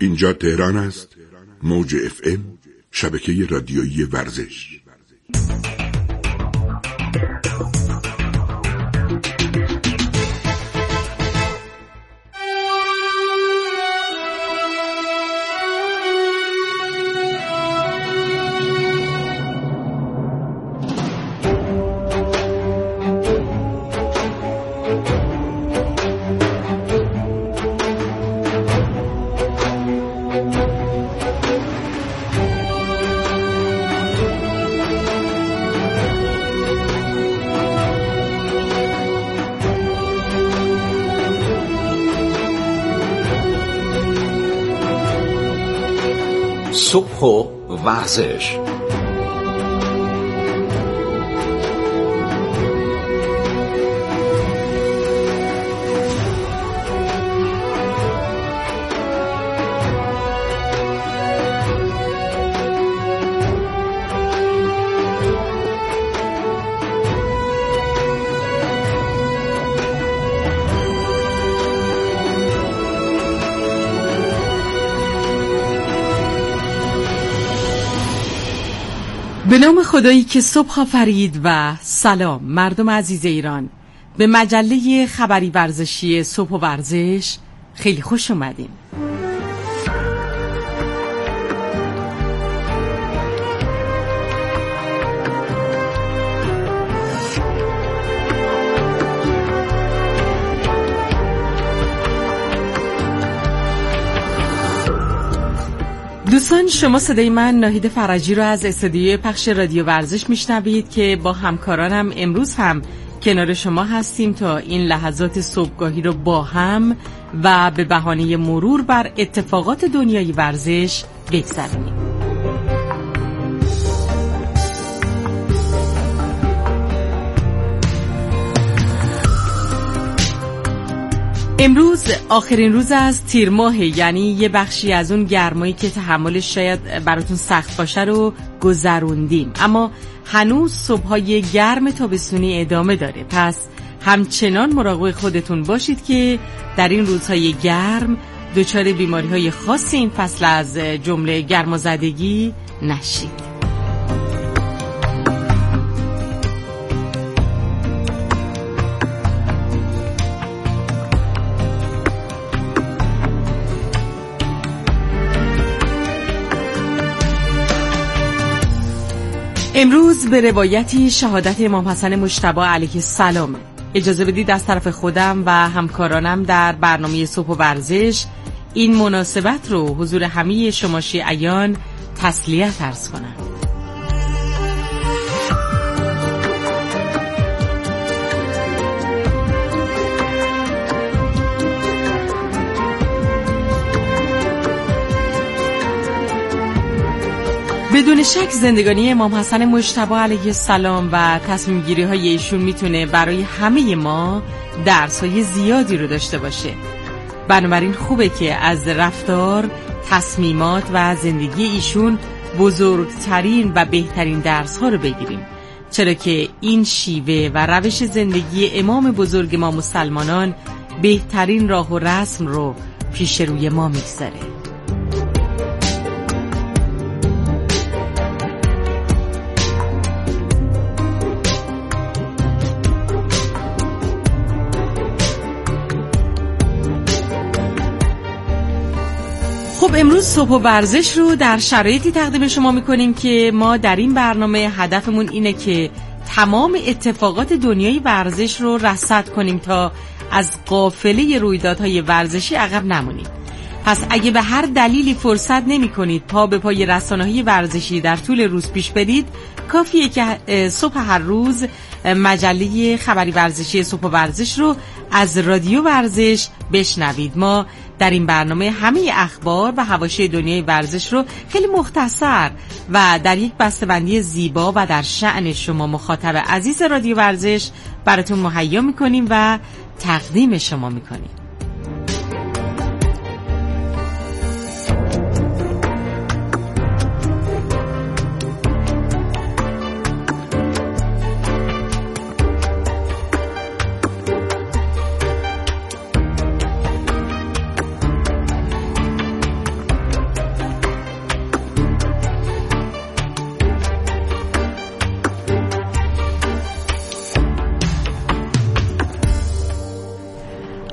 اینجا تهران است. موج FM، شبکه رادیویی ورزش. صبح و ورزش. به نام خدایی که صبح آفرید و سلام مردم عزیز ایران، به مجله خبری ورزشی صبح و ورزش خیلی خوش اومدین. دوستان، شما صدای من ناهید فرجی رو از استودیوی پخش رادیو ورزش میشنوید که با همکارانم امروز هم کنار شما هستیم تا این لحظات صبحگاهی رو با هم و به بهانه مرور بر اتفاقات دنیای ورزش بگذرونیم. امروز آخرین روز از تیر ماه، یعنی یه بخشی از اون گرمایی که تحملش شاید براتون سخت باشه رو گذروندیم، اما هنوز صبحای گرم تابستونی ادامه داره. پس همچنان مراقب خودتون باشید که در این روزهای گرم دچار بیماری‌های خاص این فصل از جمله گرمازدگی نشید. امروز به روایتی شهادت امام حسن مجتبی علیه السلام. اجازه بدید از طرف خودم و همکارانم در برنامه صبح و ورزش این مناسبت رو حضور همه شما شیعیان تسلیت عرض کنم. بدون شک زندگانی امام حسن مجتبی علیه السلام و تصمیم گیری های ایشون میتونه برای همه ما درس‌های زیادی رو داشته باشه. بنابراین خوبه که از رفتار، تصمیمات و زندگی ایشون بزرگترین و بهترین درس‌ها رو بگیریم، چرا که این شیوه و روش زندگی امام بزرگ ما مسلمانان بهترین راه و رسم رو پیش روی ما میگذاره. خب امروز صبح و ورزش رو در شرایطی تقدیم شما میکنیم که ما در این برنامه هدفمون اینه که تمام اتفاقات دنیای ورزش رو رصد کنیم تا از قافله رویدادهای ورزشی عقب نمونیم. پس اگه به هر دلیلی فرصت نمی کنید پا به پای رسانه‌های ورزشی در طول روز پیش برید، کافیه که صبح هر روز مجله خبری ورزشی صبح و ورزش رو از رادیو ورزش بشنوید. ما در این برنامه همه اخبار و حواشی دنیای ورزش رو خیلی مختصر و در یک بسته‌بندی زیبا و در شأن شما مخاطب عزیز رادیو ورزش براتون مهیا می‌کنیم و تقدیم شما می‌کنیم.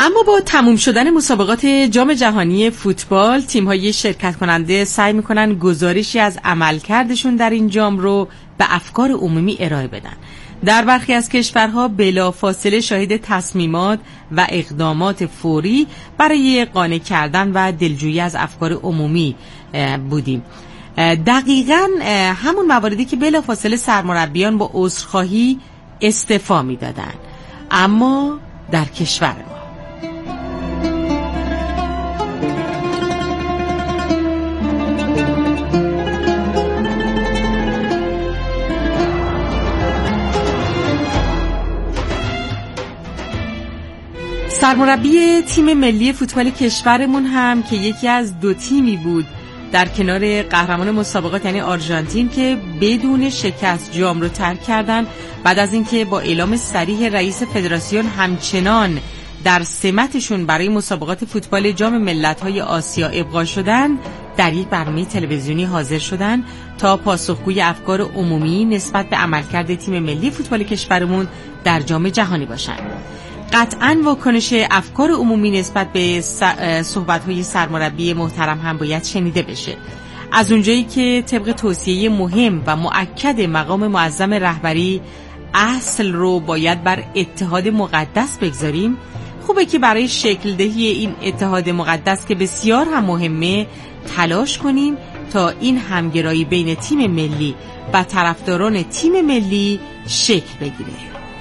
اما با تموم شدن مسابقات جام جهانی فوتبال، تیم‌های شرکت کننده سعی می‌کنن گزارشی از عملکردشون در این جام رو به افکار عمومی ارائه بدن. در برخی از کشورها بلافاصله شاهد تصمیمات و اقدامات فوری برای قانع کردن و دلجویی از افکار عمومی بودیم. دقیقاً همون مواردی که بلافاصله سرمربیان با عذرخواهی استعفا می‌دادن. اما در کشور ما سرمربی تیم ملی فوتبال کشورمون هم که یکی از دو تیمی بود در کنار قهرمان مسابقات یعنی آرژانتین که بدون شکست جام رو ترک کردن، بعد از اینکه با اعلام صریح رئیس فدراسیون همچنان در سمتشون برای مسابقات فوتبال جام ملت‌های آسیا ابقا شدن، در یک برنامه تلویزیونی حاضر شدن تا پاسخگوی افکار عمومی نسبت به عملکرد تیم ملی فوتبال کشورمون در جام جهانی باشن. قطعاً واکنش افکار عمومی نسبت به صحبت‌های سرمربی محترم هم باید شنیده بشه. از اونجایی که طبق توصیه مهم و مؤکد مقام معظم رهبری اصل رو باید بر اتحاد مقدس بگذاریم، خوبه که برای شکل دهی این اتحاد مقدس که بسیار هم مهمه تلاش کنیم تا این همگرایی بین تیم ملی و طرفداران تیم ملی شکل بگیره.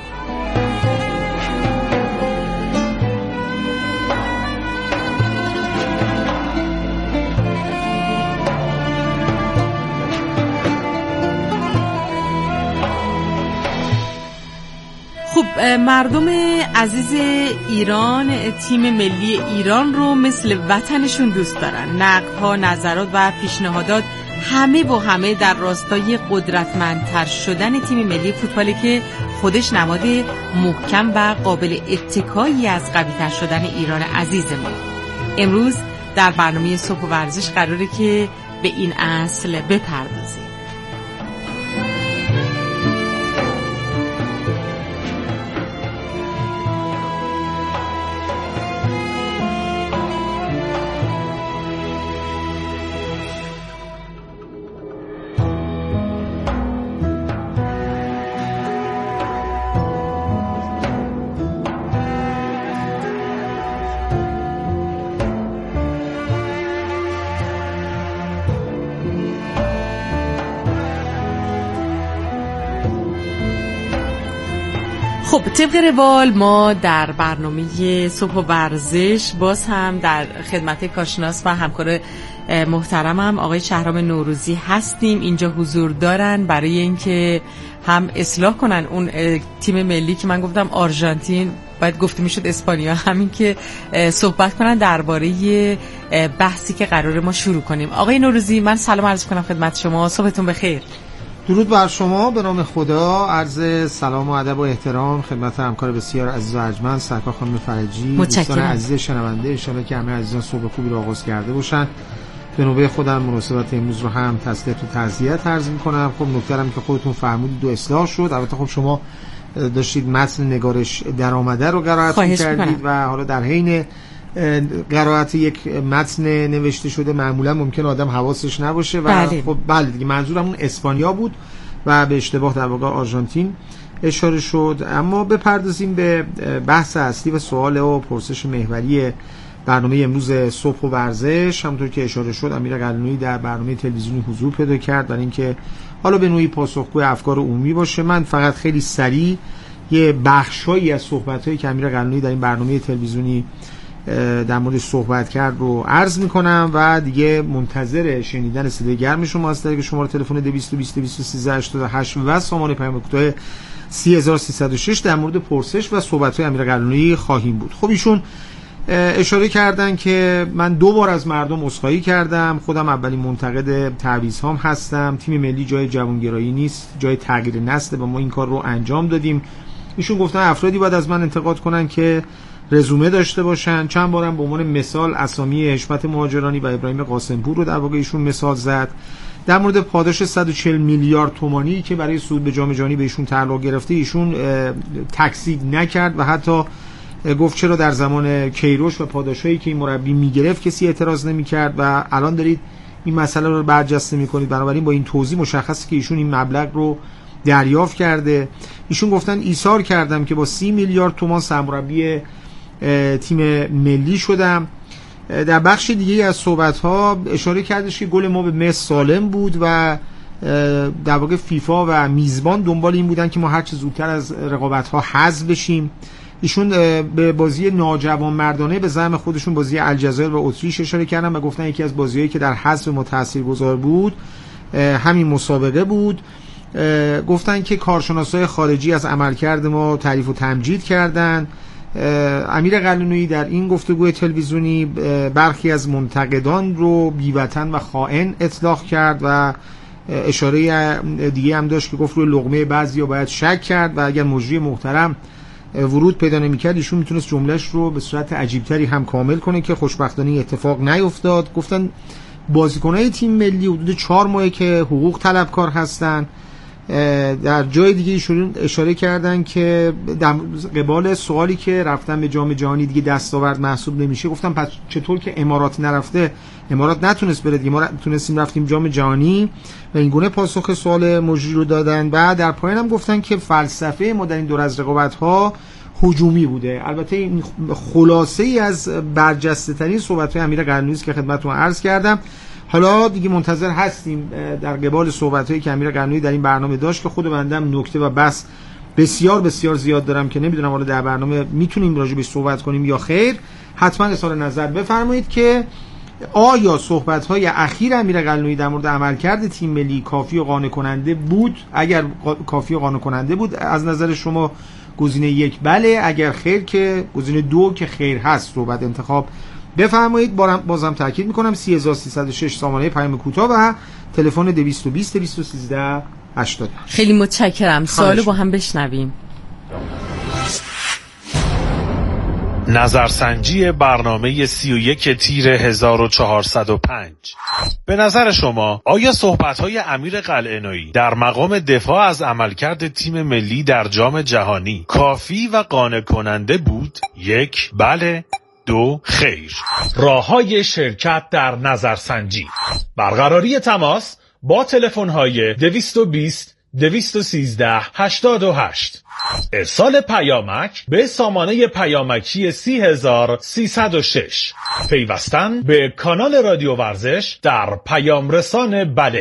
خب مردم عزیز ایران تیم ملی ایران رو مثل وطنشون دوست دارن. نقدها، نظرات و پیشنهادات همه با همه در راستای قدرتمندتر شدن تیم ملی فوتبالی که خودش نماد محکم و قابل اتکایی از قوی‌تر شدن ایران عزیزمون. امروز در برنامه صبح و ورزش قراره که به این اصل بپردازیم. خب طبق روال ما در برنامه صبح و ورزش باز هم در خدمت کارشناس و همکار محترمم آقای شهرام نوروزی هستیم. اینجا حضور دارن برای اینکه هم اصلاح کنن اون تیم ملی که من گفتم آرژانتین، باید گفته میشد اسپانیا، همین که صحبت کنن درباره بحثی که قراره ما شروع کنیم. آقای نوروزی من سلام عرض کنم خدمت شما، صبحتون بخیر. درود بر شما، به نام خدا. عرض سلام و ادب و احترام خدمت همکار بسیار عزیز و ارجمند سرکار خانم فرجی، دوستان عزیز شنونده. ان شاءالله که همه عزیزان صبح خوبی رو آغاز کرده باشن. به نوبه خودم مناسبت امروز رو هم تسلیت و تعزیت عرض می‌کنم. خب نکته هم که خودتون فرمودید و اصلاح شد. البته خب شما داشتید متن نگارش درآمده رو قرائت می‌کردید و حالا در حین قرائت یک متن نوشته شده معمولا ممکن آدم حواسش نباشه و خب بله دیگه منظورمون اسپانیا بود و به اشتباه در واقع آرژانتین اشاره شد. اما بپردازیم به بحث اصلی و سوال و پرسش محوری برنامه امروز صبح و ورزش. همونطور که اشاره شد امیر قلعه‌نویی در برنامه تلویزیونی حضور پیدا کرد برای اینکه حالا به نوعی پاسخگوی افکار عمومی باشه. من فقط خیلی سریع یه بخشایی از صحبت‌هایی که امیر قلعه‌نویی در این برنامه تلویزیونی در مورد صحبت کرد رو عرض میکنم و دیگه منتظر شنیدن صدای گرم شما هستید که شماره تلفن 222 و سامان پیام کوتاه 3306 در مورد پرسش و صحبت‌های امیر قلعه‌نویی خواهیم بود. خب ایشون اشاره کردن که من 2 بار از مردم عذرخواهی کردم، خودم اولین منتقد تعویض‌هام هستم، تیم ملی جای جوانگرایی نیست، جای تغییر نسل و ما این کار رو انجام دادیم. ایشون گفتن افرادی باید از من انتقاد کنن که رزومه داشته باشن. چند بارم به عنوان مثال اسامی حشمت مهاجرانی و ابراهیم قاسمپور رو در واقع ایشون مثال زد. در مورد پاداش 140 میلیارد تومانی که برای صعود به جام جهانی به ایشون تعلق گرفته ایشون تکذیب نکرد و حتی گفت چرا در زمان کیروش و پاداشایی که این مربی میگرفت کسی اعتراض نمیکرد و الان دارید این مسئله رو برجسته میکنید. بنابراین با این توضیح مشخصه که ایشون این مبلغ رو دریافت کرده. ایشون گفتن ایثار کردم که با 30 میلیارد تومان سرمربی تیم ملی شدم. در بخش دیگه از صحبت‌ها اشاره کردش که گل ما به مصر سالم بود و در واقع فیفا و میزبان دنبال این بودن که ما هر چه زودتر از رقابت‌ها حذف بشیم. ایشون به بازی ناجوانمردانه به زعم خودشون بازی الجزایر و اتریش اشاره کردن و گفتن یکی از بازی‌هایی که در حذف ما تاثیرگذار بود همین مسابقه بود. گفتن که کارشناسای خارجی از عملکرد ما تعریف و تمجید کردن. امیر قلعه‌نویی در این گفتگوی تلویزیونی برخی از منتقدان رو بی‌وطن و خائن اطلاق کرد و اشاره دیگه هم داشت که گفت روی لقمه بعضیا باید شک کرد و اگر مجری محترم ورود پیدا نمی‌کرد ایشون میتونست جملهش رو به صورت عجیبتری هم کامل کنه که خوشبختانه اتفاق نیفتاد. گفتن بازیکن‌های تیم ملی حدود 4 ماهه که حقوق طلبکار هستن. در جای دیگه ایشون اشاره کردن که در قبال سوالی که رفتن به جام جهانی دیگه دستاورد محسوب نمیشه، گفتم پس چطور که امارات نرفته، امارات نتونست بره دیگه، ما تونستیم رفتیم جام جهانی و این گونه پاسخ سوال مجری رو دادن. و در پایان هم گفتن که فلسفه ما در این دور از رقابت‌ها هجومی بوده. البته این خلاصه ای از برجسته ترین صحبت‌های امیر قلعه‌نویی که خدمتتون عرض کردم. حالا دیگه منتظر هستیم در قبال صحبت‌هایی که امیر قلعه‌نویی در این برنامه داشت که خود بندم نکته و بس بسیار بسیار زیاد دارم که نمیدونم حالا در برنامه میتونیم راجع بهش صحبت کنیم یا خیر. حتما اظهار نظر بفرمایید که آیا صحبت‌های اخیر امیر قلعه‌نویی در مورد عملکرد تیم ملی کافی و قانع کننده بود؟ اگر کافی و قانع کننده بود از نظر شما گزینه 1 بله، اگر خیر که گزینه 2 که خیر هست رو بعد انتخاب بفرمایید. بازم تاکید میکنم 3306 سامانه پیام کوتاه و تلفن 220 213 80. خیلی متشکرم. سوالو با هم بشنویم. نظرسنجی برنامه 31 تیر 1405. به نظر شما آیا صحبت‌های امیر قلعه‌نویی در مقام دفاع از عملکرد تیم ملی در جام جهانی کافی و قانع کننده بود؟ 1 بله، 2 خیر. راه‌های شرکت در نظرسنجی: برقراری تماس با تلفن‌های 220 213 88. ارسال پیامک به سامانه پیامکی 30306. پیوستن به کانال رادیو ورزش در پیام رسان بله.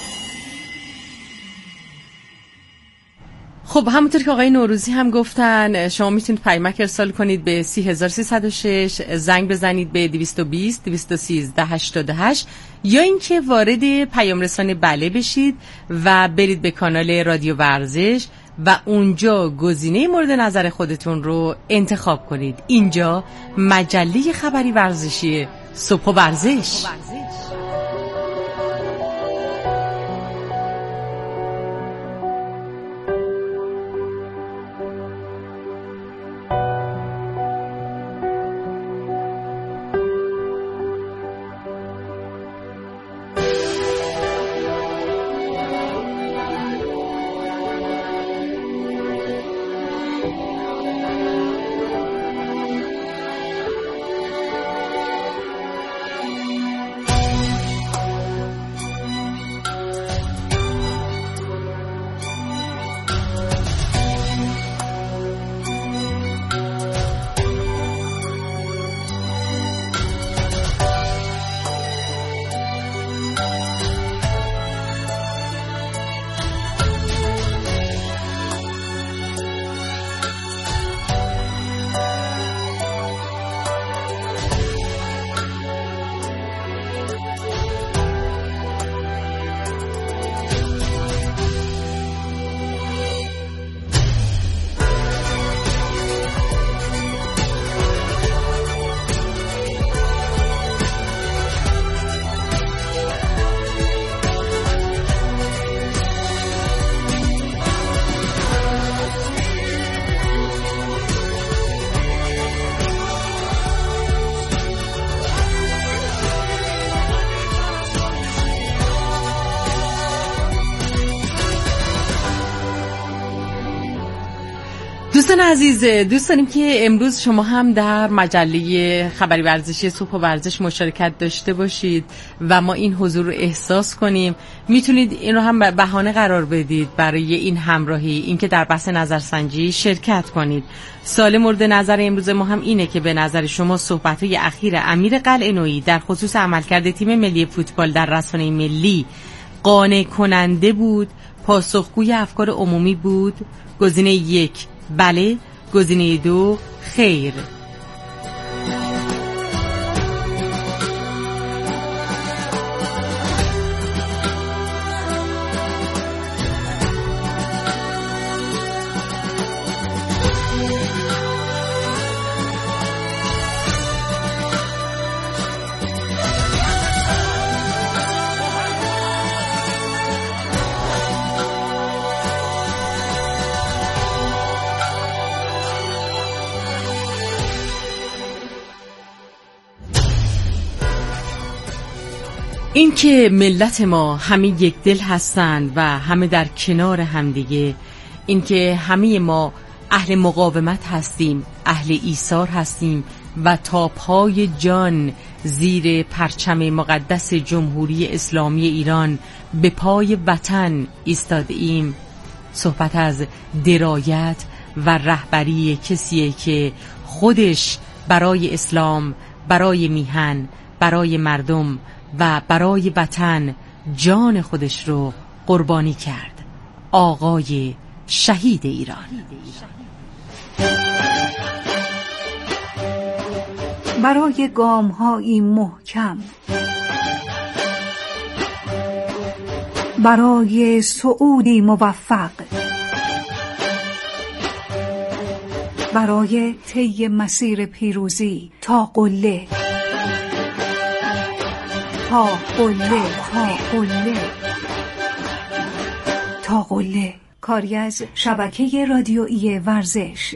خب همونطور که آقای نوروزی هم گفتن شما میتونید پیامک ارسال کنید به 3306، زنگ بزنید به 220 213 88 یا اینکه وارد پیام رسان بله بشید و برید به کانال رادیو ورزش و اونجا گزینه مورد نظر خودتون رو انتخاب کنید. اینجا مجله خبری ورزشی صبح و ورزش. دوستان عزیز، دوست داریم که امروز شما هم در مجله خبری ورزشی صبح و ورزش مشارکت داشته باشید و ما این حضور رو احساس کنیم. میتونید این رو هم بهانه قرار بدید برای این همراهی، این که در بحث نظرسنجی شرکت کنید. سوال مورد نظر امروز ما هم اینه که به نظر شما صحبت‌های اخیر امیر قلعه‌نویی در خصوص عملکرد تیم ملی فوتبال در رسانه ملی قانع کننده بود، پاسخگوی افکار عمومی بود؟ گزینه 1 بله، گزینه 2 خیر. این که ملت ما همه یک دل هستند و همه در کنار همدیگه، این که همه ما اهل مقاومت هستیم، اهل ایثار هستیم و تا پای جان زیر پرچم مقدس جمهوری اسلامی ایران به پای وطن ایستادیم، صحبت از درایت و رهبری کسیه که خودش برای اسلام، برای میهن، برای مردم و برای وطن جان خودش رو قربانی کرد. آقای شهید ایران. برای گام‌هایی محکم، برای صعودی موفق، برای طی مسیر پیروزی تا قله، تا قله، تا قله، تا قله. کاری از شبکه رادیویی ورزش.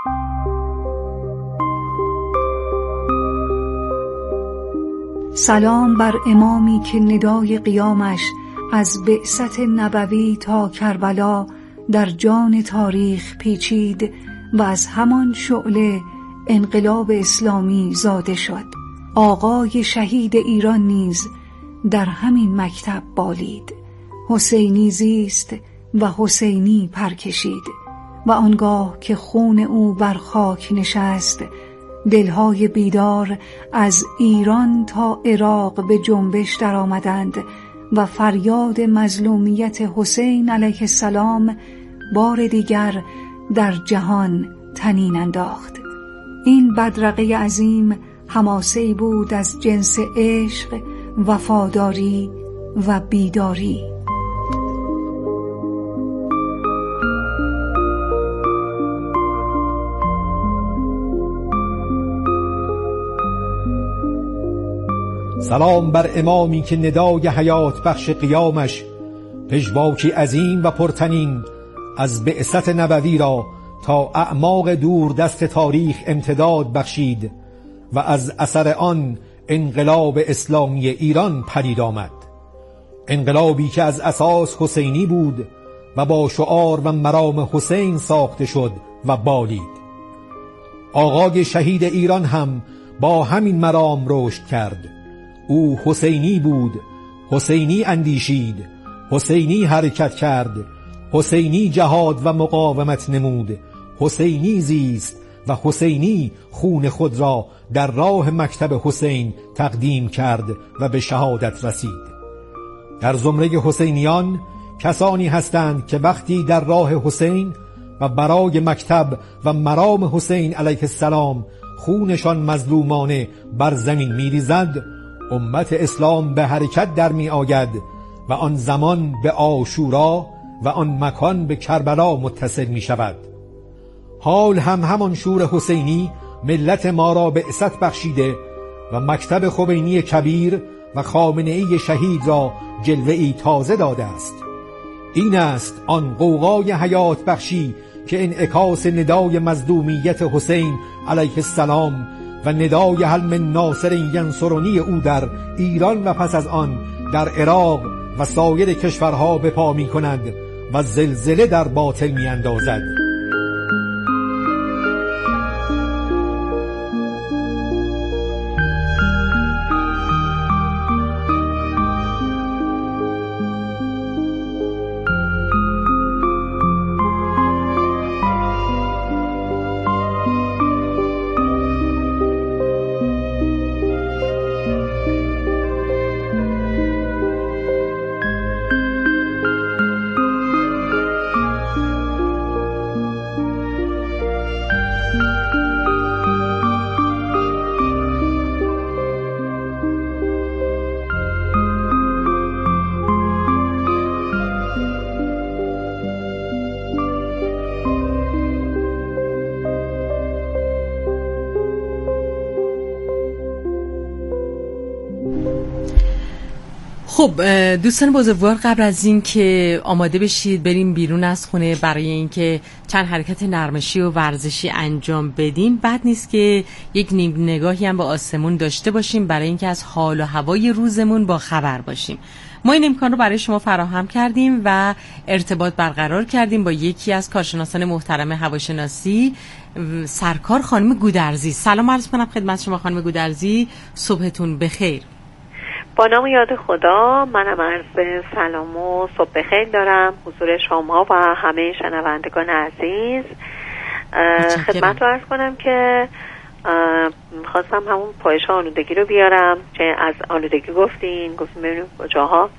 سلام بر امامی که ندای قیامش از بعثت نبوی تا کربلا در جان تاریخ پیچید و از همان شعله انقلاب اسلامی زاده شد. آقای شهید ایران نیز در همین مکتب بالید. حسینی زیست و حسینی پرکشید و آنگاه که خون او بر خاک نشست، دلهای بیدار از ایران تا عراق به جنبش در آمدند و فریاد مظلومیت حسین علیه السلام بار دیگر در جهان طنین انداخت. این بدرقه عظیم حماسه‌ای بود از جنس عشق، وفاداری و بیداری. سلام بر امامی که ندای حیات بخش قیامش پژواکی عظیم و پرتنین از بعثت نبوی را تا اعماق دور دست تاریخ امتداد بخشید و از اثر آن انقلاب اسلامی ایران پدید آمد. انقلابی که از اساس حسینی بود و با شعار و مرام حسین ساخته شد و بالید. آقای شهید ایران هم با همین مرام رشد کرد. او حسینی بود، حسینی اندیشید، حسینی حرکت کرد، حسینی جهاد و مقاومت نمود، حسینی زیست و حسینی خون خود را در راه مکتب حسین تقدیم کرد و به شهادت رسید. در زمره حسینیان کسانی هستند که وقتی در راه حسین و برای مکتب و مرام حسین علیه السلام خونشان مظلومانه بر زمین می‌ریزد، امت اسلام به حرکت در می آید و آن زمان به عاشورا و آن مکان به کربلا متصل می شود. حال هم همان شور حسینی ملت ما را بعثت بخشیده و مکتب خمینی کبیر و خامنه‌ای شهید را جلوه‌ای تازه داده است. این است آن غوغای حیات بخشی که انعکاس ندای مظلومیت حسین علیه السلام و ندای هل من ناصر ینصرنی او در ایران و پس از آن در عراق و سایر کشورها به پا می کند و زلزله در باطل می اندازد. خب دوستان بزرگوار، قبل از این که آماده بشید بریم بیرون از خونه برای اینکه چند حرکت نرمشی و ورزشی انجام بدیم، بد نیست که یک نیم نگاهی هم به آسمون داشته باشیم برای اینکه از حال و هوای روزمون با خبر باشیم. ما این امکان رو برای شما فراهم کردیم و ارتباط برقرار کردیم با یکی از کارشناسان محترم هواشناسی، سرکار خانم گودرزی. سلام عرض کنم خدمت شما خانم گودرزی، صبحتون بخیر. با نام یاد خدا، منم عرض سلام و صبح بخیر دارم حضور شما و همه شنوندگان عزیز. خدمت رو عرض کنم که خواستم همون پایش آلودگی رو بیارم، چه از آلودگی گفتیم ببینیم کجاها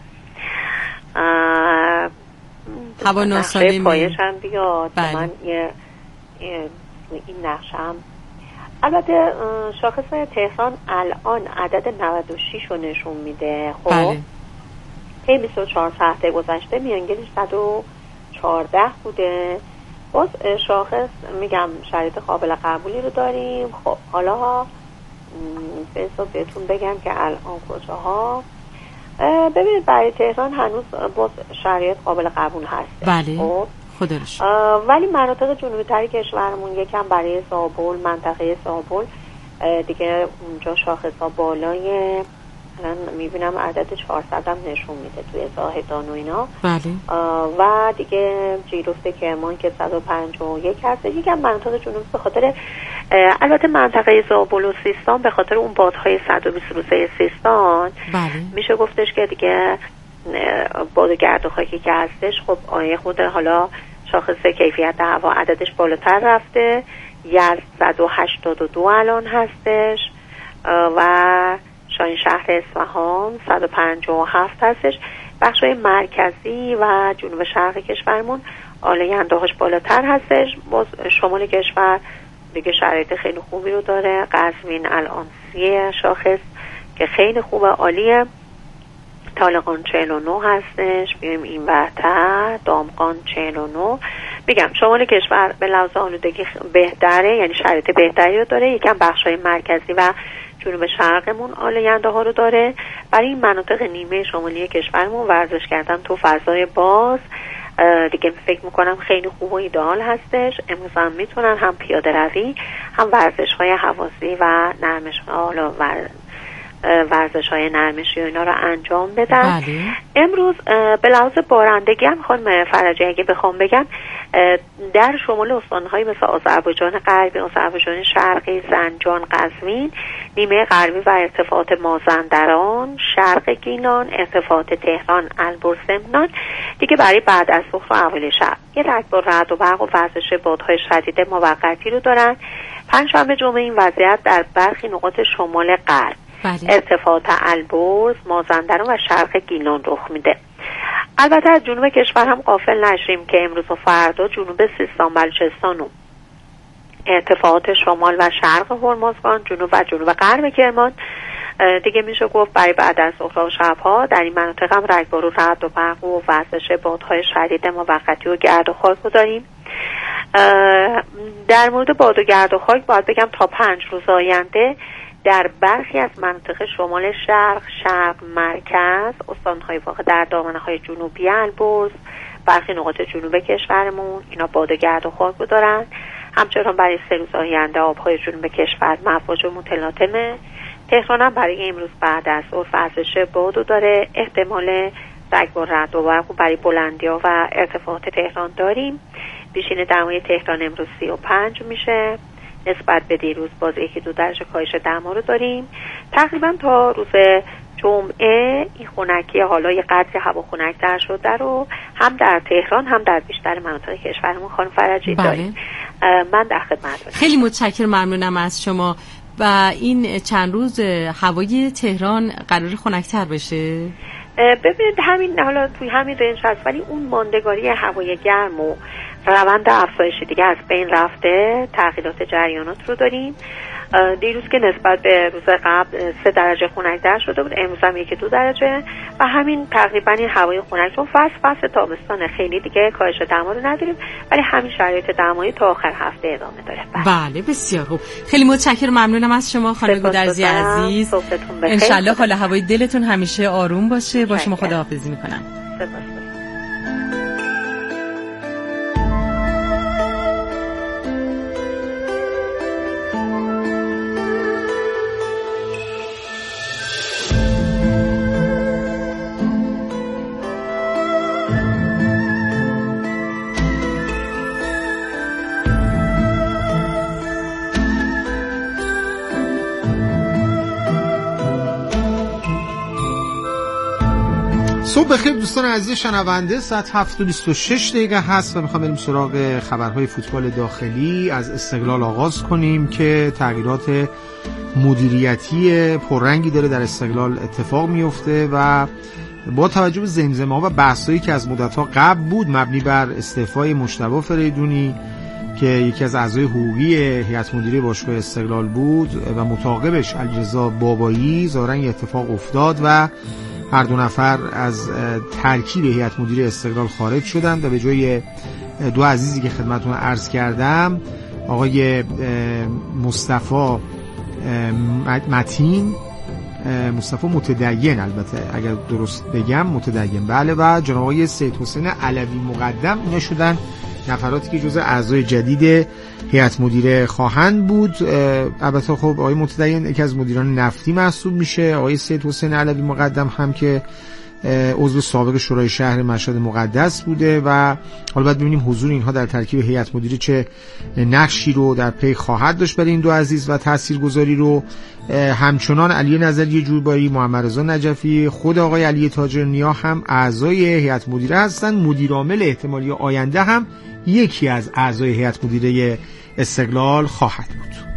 هوا ناسالمی پایش هم بیاد. من این نقشم البته شاخص تهران الان عدد 96 رو نشون میده. خب طی 24 ساعت گذشته میانگینش 114 بوده. باز شاخص میگم شرایط قابل قبولی رو داریم. خب حالا بهتون بگم که الان کجاها. ببینید برای تهران هنوز باز شرایط قابل قبول هست. بله. خب ولی مناطق جنوبی تری کشورمون یکم برای زابل، منطقه زابل دیگه اونجا شاخص‌ها بالای، الان میبینم عدد 400 هم نشون میده توی زاهدان و اینا. بله. و دیگه جیرفت کرمان که 151 هست. یکم مناطق جنوبی به خاطر البته منطقه زابل و سیستان به خاطر اون بادهای 120 روزه سیستان میشه گفتش که دیگه باد و گرد و خاکی که هستش خب خود حالا شاخص کیفیت هوا عددش بالاتر رفته. یزد 182 الان هستش و شاهین شهر اصفهان 157 هستش. بخش‌های مرکزی و جنوب شرق کشورمون آلاینده‌هاش بالاتر هستش. باز شمال کشور دیگه شرایط خیلی خوبی رو داره. قزوین الان 30 شاخص که خیلی خوبه، عالیه. طالقان 49 هستش. بیایم این ورتر دامغان 49. میگم شمال کشور به لحاظ آلودگی بهتره، یعنی شرایط بهتری رو داره. یکم بخشای مرکزی و جنوب شرقمون آلاینده ها رو داره. برای این مناطق نیمه شمالی کشورمون ورزش کردن تو فضای باز دیگه فکر میکنم خیلی خوب و ایدئال هستش. امروز هم میتونن هم پیاده روی هم ورزش های حواسی و نرمش ورزش های نرمشی و اینا رو انجام بدن. بله. امروز به لحاظ بارندگی هم خانم فرجی اگه بخوام بگم در شمال استان‌های مثل آذربایجان غربی، آذربایجان شرقی، زنجان، قزوین، نیمه غربی و ارتفاعات مازندران، شرق گیلان، ارتفاعات تهران، البرز، زمنان دیگه برای بعد از ظهر و اول شب یه رگبار رعد و برق و وزش بادهای شدید موقتی رو دارن. پنجشنبه جمعه این وضعیت در برخی نقاط شمال غرب، ارتفاعات البرز، مازندران و شرق گیلان رخ میده. البته از جنوب کشور هم غافل نشیم که امروز و فردا جنوب سیستان، بلوچستان و ارتفاعات شمال و شرق هرمزگان، جنوب و جنوب غرب کرمان دیگه میشه گفت برای بعد از ظهر و شبها در این مناطق هم رگبار و رعد و برق و وزش بادهای شدید موقتی و گرد و خاک رو داریم. در مورد باد و گرد و خاک باید بگم تا 5 روز آینده در برخی از مناطق شمال شرق مرکز، استان‌های واقع در دامنه‌های جنوبی البرز، برخی نقاط جنوب کشورمون اینا باد و گرد و خاک رو دارن. همچنان برای 3 روز آینده آب‌های جنوب کشور مواج و متلاطمه. تهران هم برای امروز بعد از ظهر وزش باد داره. احتمال رگبار رعد و برق برای بلندی‌ها و ارتفاعات تهران داریم. بیشین دمای تهران امروز 35 میشه. نسبت به دیروز باز 1-2 درجه کاهش دما رو داریم. تقریبا تا روز جمعه این خنکی حالا یه قدری هوا خنک‌تر شده رو هم در تهران هم در بیشتر مناطق کشورمون خانم فرجی داریم. من در خدمتتونم. خیلی متشکرم، ممنونم از شما. و این چند روز هوای تهران قرار خنک‌تر بشه؟ ببینید همین حالا توی همین رنج هست، ولی اون ماندگاری هوای گرم و روند افزایش دیگه از بین رفته. تغییرات جریانات رو داریم. دیروز که نسبت به روز قبل 3 درجه خنک‌تر شده بود، امروز هم 1-2 درجه و همین تقریبا این هوای خنک رو فصل تابستان خیلی دیگه کاهش دما رو نداریم، ولی همین شرایط دمایی تا آخر هفته ادامه داره. بله بسیار خوب، خیلی متشکرم، ممنونم از شما خانم گودرزی عزیز. ان شاءالله حال هوای دلتون همیشه آروم باشه. با شما خداحافظی میکنم. صبح بخیر دوستان عزیز شنونده، ساعت 7:26 هست و میخوام بریم سراغ خبرهای فوتبال داخلی. از استقلال آغاز کنیم که تغییرات مدیریتی پررنگی داره در استقلال اتفاق میفته و با توجه به زمزمه‌ها و بحثایی که از مدت‌ها قبل بود مبنی بر استعفای مجتبی فریدونی که یکی از اعضای حقوقی هیئت مدیره باشگاه استقلال بود و متعاقبش علیرضا بابایی، ظاهراً اتفاق افتاد و هر دو نفر از ترکیب هیئت مدیره استقلال خارج شدند و به جای دو عزیزی که خدمتتون عرض کردم، آقای مصطفی متین، مصطفی متدین، البته اگر درست بگم متدین، بله، و جناب آقای سید حسین علوی مقدم، اینا شدن نفراتی که جزء اعضای جدید هیئت مدیره خواهند بود. البته خب آقای متدین یکی از مدیران نفتی محسوب میشه، آقای سید حسین علوی مقدم هم که عضو سابق شورای شهر مشهد مقدس بوده و حالا باید ببینیم حضور اینها در ترکیب هیئت مدیره چه نقشی رو در پی خواهد داشت برای این دو عزیز و تاثیرگذاری رو. همچنان علی نظری جویباری، محمد رضا نجفی، خود آقای علی تاجر نیا هم اعضای هیئت مدیره هستند. مدیر عامل احتمالی آینده هم یکی از اعضای هیئت مدیره استقلال خواهد بود.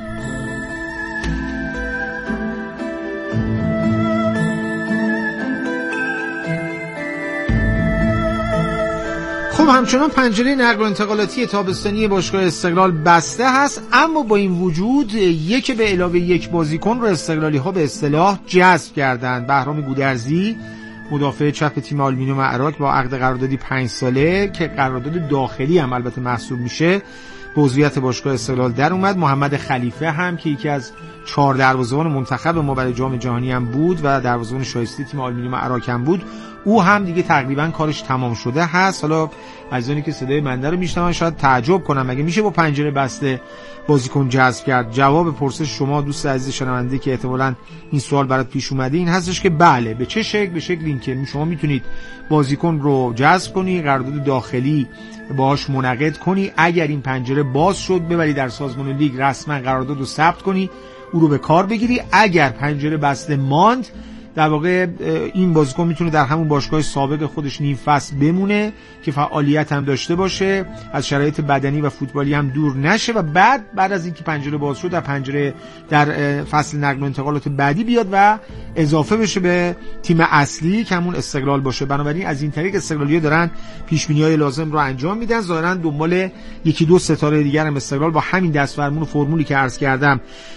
خب همچنان پنجره نقل و انتقالاتی تابستانی باشگاه استقلال بسته هست، اما با این وجود یک به علاوه یک بازیکن رو استقلالی ها به اصطلاح جذب کردند. بهرام گودرزی، مدافع چپ تیم آلومینیوم عراق، با عقد قراردادی 5 ساله که قرارداد داخلی هم البته محسوب میشه به عضویت باشگاه استقلال در اومد. محمد خلیفه هم که یکی از 4 دروازه‌بان منتخب ما برای جام جهانی هم بود و دروازه‌بان شایسته تیم آلومینیوم عراق هم بود، او هم دیگه تقریبا کارش تمام شده هست. حالا عزیزانی که صدای بنده رو میشنون شاید تعجب کنم مگه میشه با پنجره بسته بازیکن جذب کرد. جواب پرسش شما دوست عزیز شنونده که احتمالاً این سوال برات پیش اومده این هستش که بله. به چه شکل؟ به شکلی اینکه شما میتونید بازیکن رو جذب کنی، قرارداد داخلی باهاش منعقد کنی، اگر این پنجره باز شد ببری در سازمان لیگ رسما قرارداد رو ثبت کنی، او رو به کار بگیری. اگر پنجره بسته ماند در واقع این بازیکن میتونه در همون باشگاه سابق خودش نیم فصل بمونه که فعالیت هم داشته باشه، از شرایط بدنی و فوتبالی هم دور نشه و بعد از اینکه پنجره باز شد در پنجره در فصل نقل و انتقالات بعدی بیاد و اضافه بشه به تیم اصلی که همون استقلال باشه. بنابراین از این طریق استقلالی‌ها دارن پیش‌بینی‌های لازم رو انجام میدن. ظاهراً دنبال 1-2 ستاره دیگر هم استقلال با همین دستورالمون و فرمولی که عرض کردم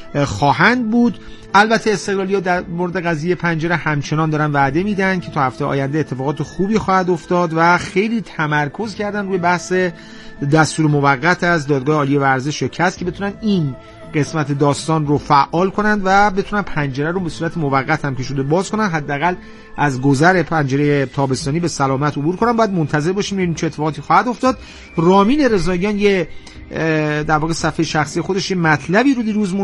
خواهند بود. البته استقلالی‌ها در مورد قضیه پنجره همچنان دارن وعده میدن که تا هفته آینده اتفاقات خوبی خواهد افتاد و خیلی تمرکز کردن روی بحث دستور موقت از دادگاه عالی ورزش یا کسب که بتونن این قسمت داستان رو فعال کنند و بتونن پنجره رو به صورت موقت هم که شده باز کنن، حداقل از گذر پنجره تابستانی به سلامت عبور کنن. باید منتظر باشیم ببینیم چه اتفاقاتی خواهد افتاد. رامین رضاییان یه در واقع صفحه شخصی خودش یه مطلبی رو دیروز